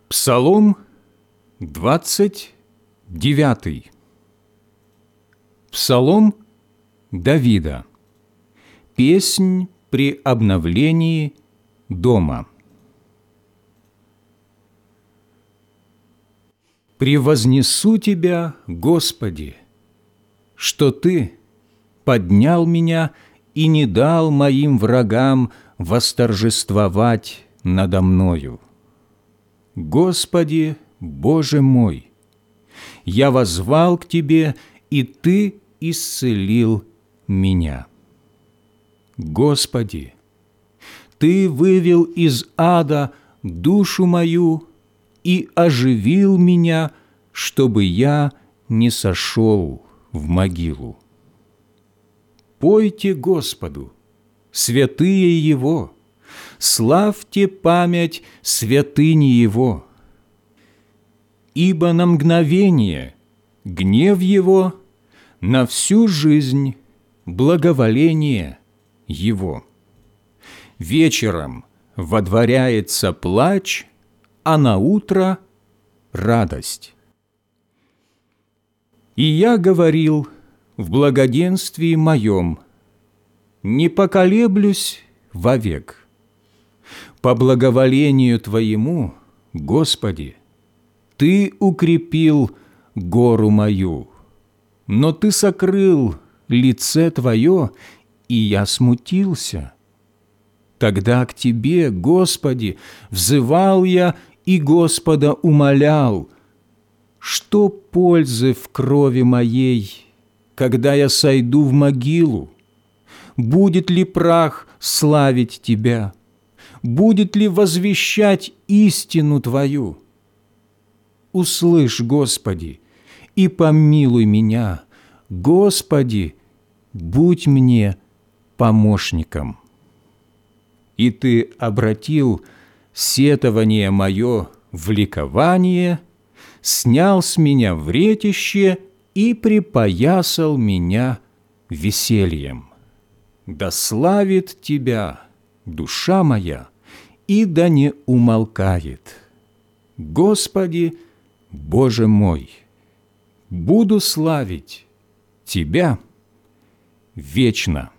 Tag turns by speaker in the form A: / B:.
A: Псалом 29. Псалом Давида. Песнь при обновлении дома. «Превознесу Тебя, Господи, что Ты поднял меня и не дал моим врагам восторжествовать надо мною. Господи, Боже мой, я воззвал к Тебе, и Ты исцелил меня. Господи, Ты вывел из ада душу мою и оживил меня, чтобы я не сошел в могилу. Пойте Господу, святые Его, славьте память святыни Его. Ибо на мгновение гнев Его, на всю жизнь благоволение Его. Вечером водворяется плач, а наутро радость. И я говорил в благоденствии моем: не поколеблюсь вовек. По благоволению Твоему, Господи, Ты укрепил гору мою, но Ты сокрыл лице Твое, и я смутился. Тогда к Тебе, Господи, взывал я и Господа умолял: что пользы в крови моей, когда я сойду в могилу? Будет ли прах славить Тебя? Будет ли возвещать истину Твою? Услышь, Господи, и помилуй меня. Господи, будь мне помощником. И Ты обратил сетование мое в ликование, снял с меня вретище и припоясал меня весельем. Да славит Тебя душа моя, и да не умолкает. Господи, Боже мой, буду славить Тебя вечно.